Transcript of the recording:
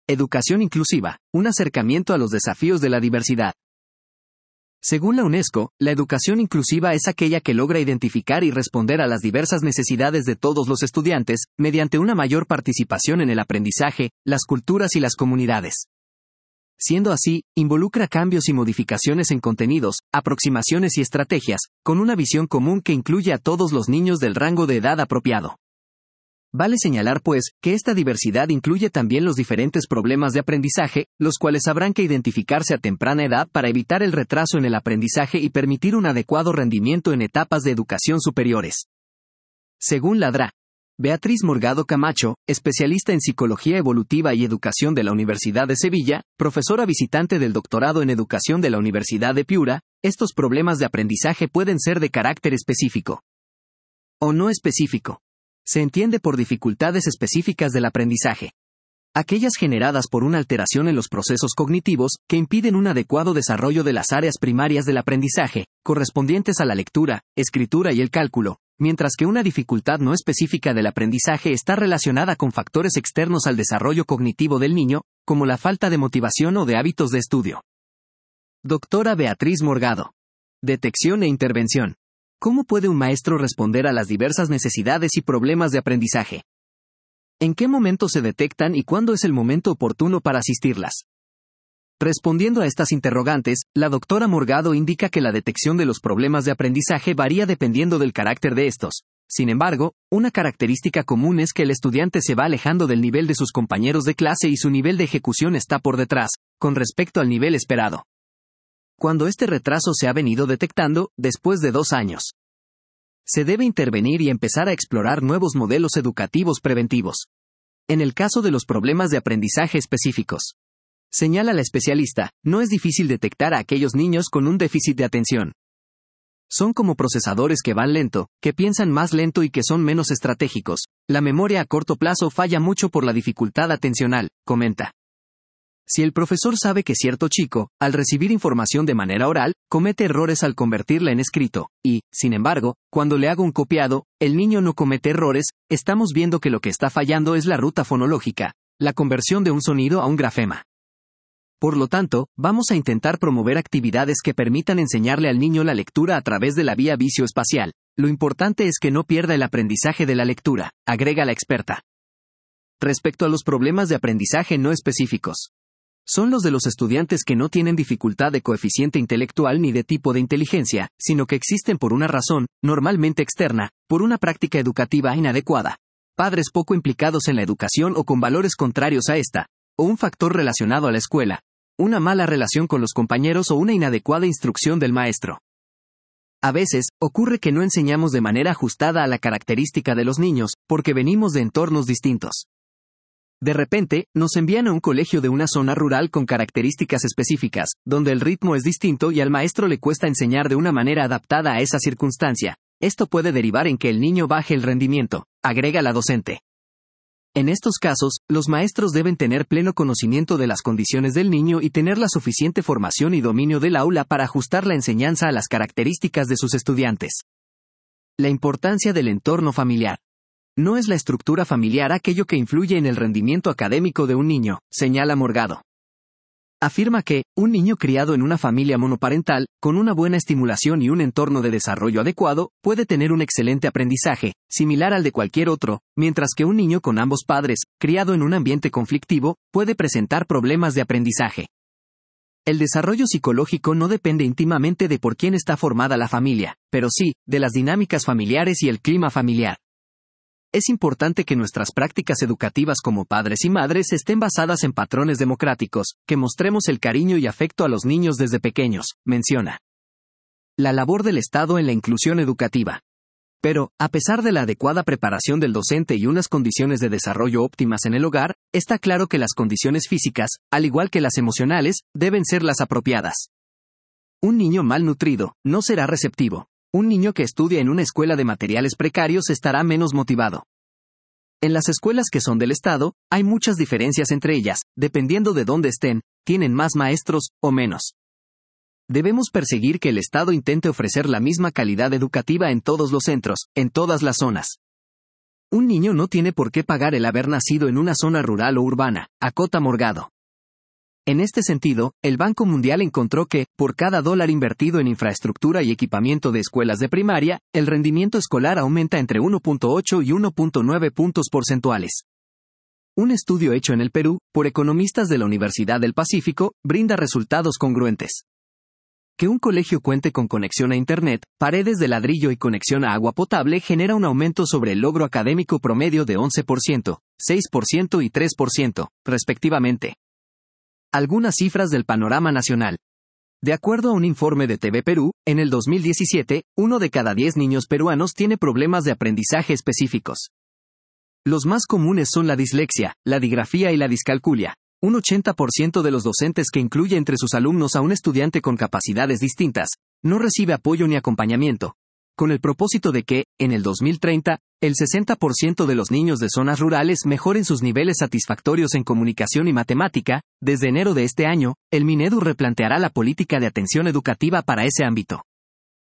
Educación inclusiva, un acercamiento a los desafíos de la diversidad. Según la UNESCO, la educación inclusiva es aquella que logra identificar y responder a las diversas necesidades de todos los estudiantes, mediante una mayor participación en el aprendizaje, las culturas y las comunidades. Siendo así, involucra cambios y modificaciones en contenidos, aproximaciones y estrategias, con una visión común que incluye a todos los niños del rango de edad apropiado. Vale señalar, pues, que esta diversidad incluye también los diferentes problemas de aprendizaje, los cuales habrán que identificarse a temprana edad para evitar el retraso en el aprendizaje y permitir un adecuado rendimiento en etapas de educación superiores. Según la Dra. Beatriz Morgado Camacho, especialista en Psicología Evolutiva y Educación de la Universidad de Sevilla, profesora visitante del doctorado en Educación de la Universidad de Piura, estos problemas de aprendizaje pueden ser de carácter específico o no específico. Se entiende por dificultades específicas del aprendizaje. Aquellas generadas por una alteración en los procesos cognitivos, que impiden un adecuado desarrollo de las áreas primarias del aprendizaje, correspondientes a la lectura, escritura y el cálculo, mientras que una dificultad no específica del aprendizaje está relacionada con factores externos al desarrollo cognitivo del niño, como la falta de motivación o de hábitos de estudio. Doctora Beatriz Morgado. Detección e intervención. ¿Cómo puede un maestro responder a las diversas necesidades y problemas de aprendizaje? ¿En qué momento se detectan y cuándo es el momento oportuno para asistirlas? Respondiendo a estas interrogantes, la doctora Morgado indica que la detección de los problemas de aprendizaje varía dependiendo del carácter de estos. Sin embargo, una característica común es que el estudiante se va alejando del nivel de sus compañeros de clase y su nivel de ejecución está por detrás, con respecto al nivel esperado. Cuando este retraso se ha venido detectando, después de 2 años, se debe intervenir y empezar a explorar nuevos modelos educativos preventivos. En el caso de los problemas de aprendizaje específicos, señala la especialista, no es difícil detectar a aquellos niños con un déficit de atención. Son como procesadores que van lento, que piensan más lento y que son menos estratégicos. La memoria a corto plazo falla mucho por la dificultad atencional, comenta. Si el profesor sabe que cierto chico, al recibir información de manera oral, comete errores al convertirla en escrito, y, sin embargo, cuando le hago un copiado, el niño no comete errores, estamos viendo que lo que está fallando es la ruta fonológica, la conversión de un sonido a un grafema. Por lo tanto, vamos a intentar promover actividades que permitan enseñarle al niño la lectura a través de la vía vicio-espacial. Lo importante es que no pierda el aprendizaje de la lectura, agrega la experta. Respecto a los problemas de aprendizaje no específicos, son los de los estudiantes que no tienen dificultad de coeficiente intelectual ni de tipo de inteligencia, sino que existen por una razón, normalmente externa, por una práctica educativa inadecuada, padres poco implicados en la educación o con valores contrarios a esta, o un factor relacionado a la escuela, una mala relación con los compañeros o una inadecuada instrucción del maestro. A veces, ocurre que no enseñamos de manera ajustada a la característica de los niños, porque venimos de entornos distintos. De repente, nos envían a un colegio de una zona rural con características específicas, donde el ritmo es distinto y al maestro le cuesta enseñar de una manera adaptada a esa circunstancia. Esto puede derivar en que el niño baje el rendimiento, agrega la docente. En estos casos, los maestros deben tener pleno conocimiento de las condiciones del niño y tener la suficiente formación y dominio del aula para ajustar la enseñanza a las características de sus estudiantes. La importancia del entorno familiar. No es la estructura familiar aquello que influye en el rendimiento académico de un niño, señala Morgado. Afirma que, un niño criado en una familia monoparental, con una buena estimulación y un entorno de desarrollo adecuado, puede tener un excelente aprendizaje, similar al de cualquier otro, mientras que un niño con ambos padres, criado en un ambiente conflictivo, puede presentar problemas de aprendizaje. El desarrollo psicológico no depende íntimamente de por quién está formada la familia, pero sí, de las dinámicas familiares y el clima familiar. Es importante que nuestras prácticas educativas como padres y madres estén basadas en patrones democráticos, que mostremos el cariño y afecto a los niños desde pequeños, menciona. La labor del Estado en la inclusión educativa. Pero, a pesar de la adecuada preparación del docente y unas condiciones de desarrollo óptimas en el hogar, está claro que las condiciones físicas, al igual que las emocionales, deben ser las apropiadas. Un niño mal nutrido no será receptivo. Un niño que estudia en una escuela de materiales precarios estará menos motivado. En las escuelas que son del Estado, hay muchas diferencias entre ellas, dependiendo de dónde estén, tienen más maestros, o menos. Debemos perseguir que el Estado intente ofrecer la misma calidad educativa en todos los centros, en todas las zonas. Un niño no tiene por qué pagar el haber nacido en una zona rural o urbana, acota Morgado. En este sentido, el Banco Mundial encontró que, por cada dólar invertido en infraestructura y equipamiento de escuelas de primaria, el rendimiento escolar aumenta entre 1.8 y 1.9 puntos porcentuales. Un estudio hecho en el Perú, por economistas de la Universidad del Pacífico, brinda resultados congruentes. Que un colegio cuente con conexión a Internet, paredes de ladrillo y conexión a agua potable genera un aumento sobre el logro académico promedio de 11%, 6% y 3%, respectivamente. Algunas cifras del panorama nacional. De acuerdo a un informe de TV Perú, en el 2017, 1 de cada 10 niños peruanos tiene problemas de aprendizaje específicos. Los más comunes son la dislexia, la digrafía y la discalculia. Un 80% de los docentes que incluye entre sus alumnos a un estudiante con capacidades distintas, no recibe apoyo ni acompañamiento, con el propósito de que, en el 2030, el 60% de los niños de zonas rurales mejoren sus niveles satisfactorios en comunicación y matemática. Desde enero de este año, el Minedu replanteará la política de atención educativa para ese ámbito.